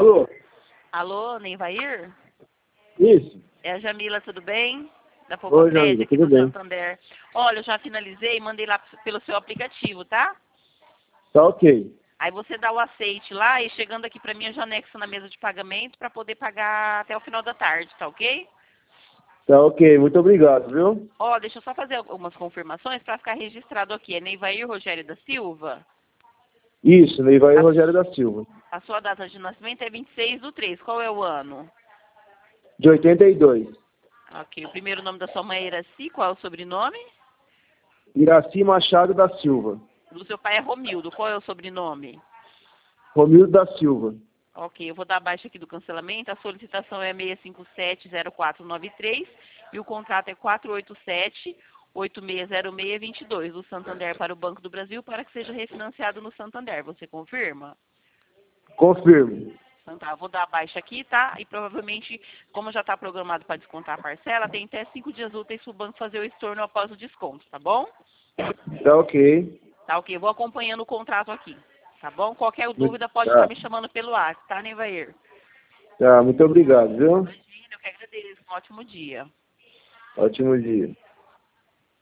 Alô? Alô, Neivair? Isso. É a Jamila, tudo bem? Da Oi, Fogosede, Jamila, aqui tudo do bem. Santander. Olha, eu já finalizei e mandei lá pelo seu aplicativo, tá? Tá ok. Aí você dá o aceite lá e chegando aqui pra mim eu já anexo na mesa de pagamento pra poder pagar até o final da tarde, tá ok? Tá ok, muito obrigado, viu? Ó, deixa eu só fazer algumas confirmações pra ficar registrado aqui. É Neivair Rogério da Silva. Isso, Neivair A, Rogério da Silva. a sua data de nascimento é 26/3. Qual é o ano? De 82. Ok, o primeiro nome da sua mãe é Iraci, qual é o sobrenome? Iraci Machado da Silva. Do seu pai é Romildo, qual é o sobrenome? Romildo da Silva. Ok, eu vou dar baixa aqui do cancelamento. A solicitação é 6570493 e o contrato é 487-8606-22 do Santander para o Banco do Brasil para que seja refinanciado no Santander. Você confirma? Confirmo. Então tá, eu vou dar baixa aqui, tá? E provavelmente, como já está programado para descontar a parcela, tem até 5 dias úteis para o banco fazer o estorno após o desconto, tá bom? Tá ok. Tá ok, eu vou acompanhando o contrato aqui, tá bom? Qualquer Muito, dúvida pode estar tá, me chamando pelo WhatsApp, tá, Neivair? tá, muito obrigado, viu? Imagina, eu que agradeço. Um ótimo dia. Ótimo dia.